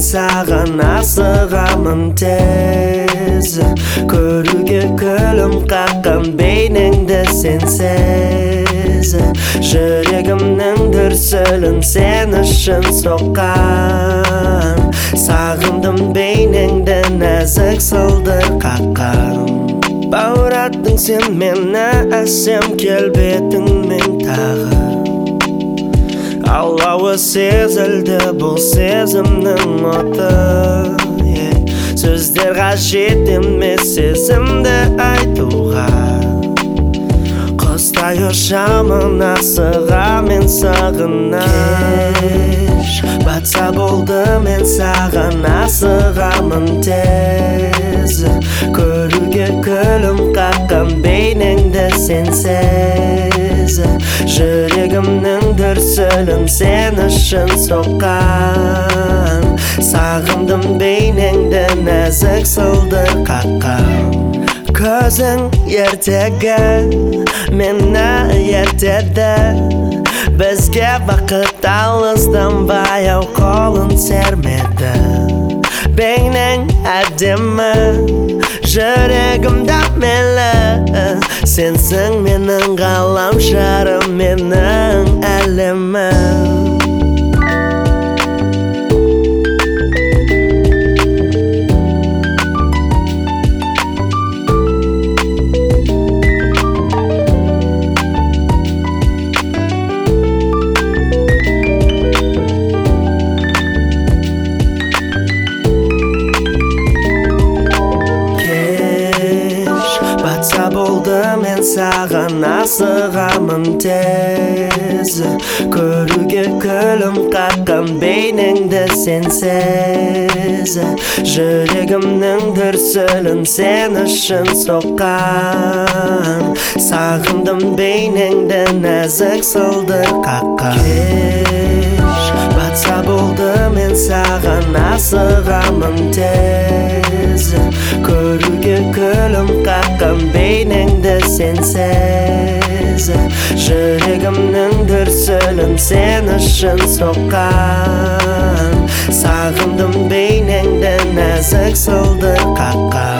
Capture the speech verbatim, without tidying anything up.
саған асығамын тез, көруге күлім қаққан бейнеңді сенсіз. Жүрегімнің дүрсілін сен үшін соққан, сағындым бейнеңді нәзік сылдыр қаққан. Баураттың сен мені әсем келбетіңмен тағы, алауы сезілді бұл сезімнің оты. Сөздер қажет емес сезімді айтуға, құстай ұшамын асыға мен сағынам. Кеш батса болды мен саған асығамын тез, көруге күлім қаққан бейнеңді сенсіз. Жүрегімнің дүрсілін сен үшін соққан, сағындым бейнеңді нәзік сылдыр қаққан. Көзің ертегі мені ертеді, бізге бақыт алыстан баяу қолын сермеді. Бейнең әдемі, жүрегімді мейлі, сенсің менің ғаламшарым, менің әлемім. Батса болды мен саған асығамын тез, көруге күлім қаққан бейнеңді сенсіз. Жүрегімнің дүрсілін сен үшін соққан, сағындым бейнеңді нәзік сылдыр қаққан. Кеш батса болды мен саған асығамын тез, көруге күлім қаққан бейнеңді сенсіз. Жүрегімнің дүрсілін сен үшін соққан, сағындым бейнеңді нәзік сылдыр қаққан.